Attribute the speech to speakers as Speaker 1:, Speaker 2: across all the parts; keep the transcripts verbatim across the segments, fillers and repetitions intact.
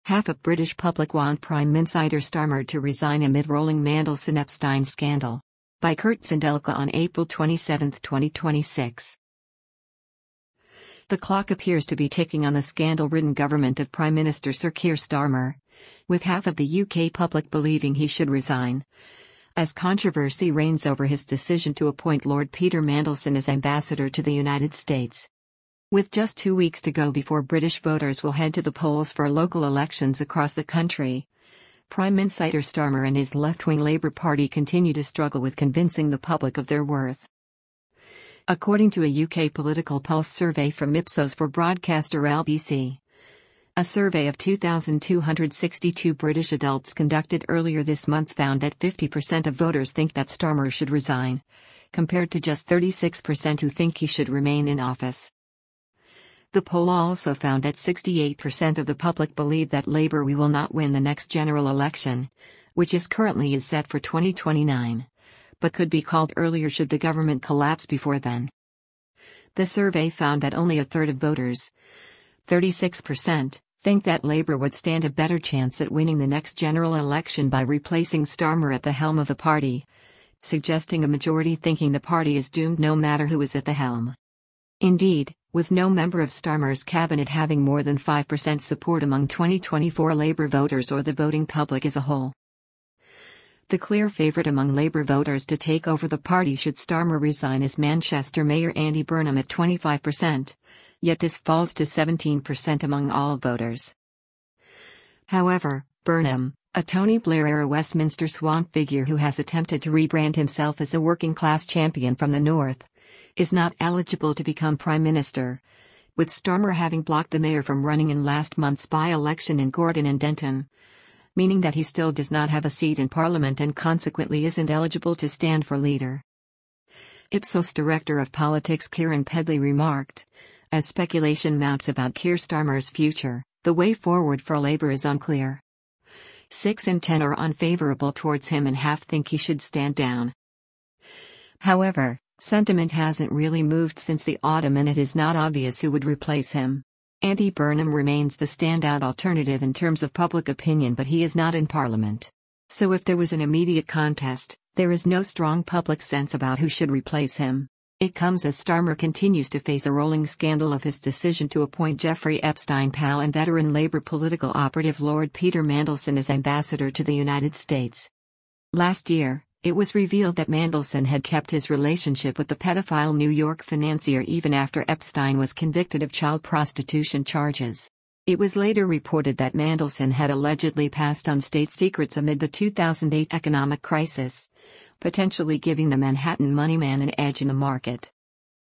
Speaker 1: Half of British public want Prime Minister Starmer to resign amid rolling Mandelson-Epstein scandal. By Kurt Sindelka on April twenty-seventh, twenty twenty-six. The clock appears to be ticking on the scandal-ridden government of Prime Minister Sir Keir Starmer, with half of the U K public believing he should resign, as controversy reigns over his decision to appoint Lord Peter Mandelson as ambassador to the United States. With just two weeks to go before British voters will head to the polls for local elections across the country, Prime Minister Starmer and his left-wing Labour Party continue to struggle with convincing the public of their worth. According to a U K political pulse survey from Ipsos for broadcaster L B C, a survey of two thousand two hundred sixty-two British adults conducted earlier this month found that fifty percent of voters think that Starmer should resign, compared to just thirty-six percent who think he should remain in office. The poll also found that sixty-eight percent of the public believe that Labour will not win the next general election, which is currently is set for twenty twenty-nine, but could be called earlier should the government collapse before then. The survey found that only a third of voters, thirty-six percent, think that Labour would stand a better chance at winning the next general election by replacing Starmer at the helm of the party, suggesting a majority thinking the party is doomed no matter who is at the helm. Indeed, with no member of Starmer's cabinet having more than five percent support among twenty twenty-four Labour voters or the voting public as a whole. The clear favourite among Labour voters to take over the party should Starmer resign is Manchester Mayor Andy Burnham at twenty-five percent, yet this falls to seventeen percent among all voters. However, Burnham, a Tony Blair-era Westminster swamp figure who has attempted to rebrand himself as a working-class champion from the north, is not eligible to become Prime Minister, with Starmer having blocked the mayor from running in last month's by-election in Gordon and Denton, meaning that he still does not have a seat in Parliament and consequently isn't eligible to stand for leader. Ipsos Director of Politics Kieran Pedley remarked, as speculation mounts about Keir Starmer's future, the way forward for Labour is unclear. Six in ten are unfavourable towards him and half think he should stand down. However, sentiment hasn't really moved since the autumn and it is not obvious who would replace him. Andy Burnham remains the standout alternative in terms of public opinion, but he is not in Parliament. So if there was an immediate contest, there is no strong public sense about who should replace him. It comes as Starmer continues to face a rolling scandal of his decision to appoint Jeffrey Epstein pal and veteran Labour political operative Lord Peter Mandelson as ambassador to the United States. Last year, it was revealed that Mandelson had kept his relationship with the pedophile New York financier even after Epstein was convicted of child prostitution charges. It was later reported that Mandelson had allegedly passed on state secrets amid the two thousand eight economic crisis, potentially giving the Manhattan moneyman an edge in the market.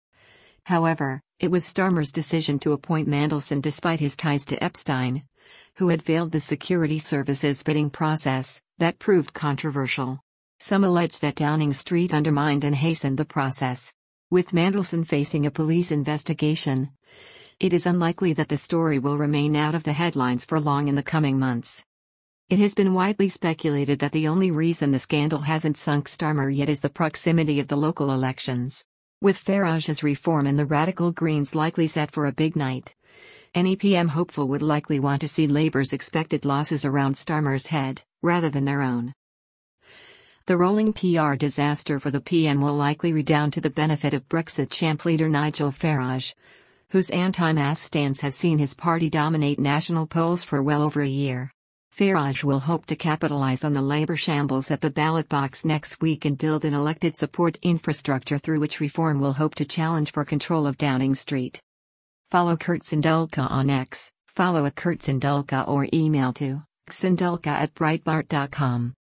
Speaker 1: However, it was Starmer's decision to appoint Mandelson despite his ties to Epstein, who had failed the security services bidding process, that proved controversial. Some allege that Downing Street undermined and hastened the process. With Mandelson facing a police investigation, it is unlikely that the story will remain out of the headlines for long in the coming months. It has been widely speculated that the only reason the scandal hasn't sunk Starmer yet is the proximity of the local elections. With Farage's reform and the Radical Greens likely set for a big night, any P M hopeful would likely want to see Labour's expected losses around Starmer's head, rather than their own. The rolling P R disaster for the P M will likely redound to the benefit of Brexit champ leader Nigel Farage, whose anti-mask stance has seen his party dominate national polls for well over a year. Farage will hope to capitalise on the Labour shambles at the ballot box next week and build an elected support infrastructure through which reform will hope to challenge for control of Downing Street. Follow Kurt Sindelka on X, follow at Kurt Sindelka or email to sindelka at breitbart dot com.